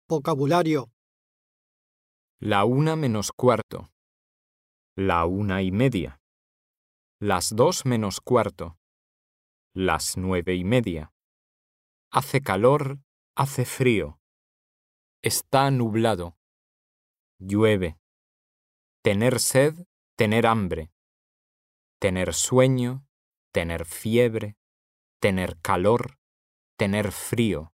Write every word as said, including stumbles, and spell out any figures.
Vocabulario. La una menos cuarto. La una y media. Las dos menos cuarto. Las nueve y media. Hace calor, hace frío. Está nublado. Llueve. Tener sed, tener hambre. Tener sueño, tener fiebre, tener calor, tener frío.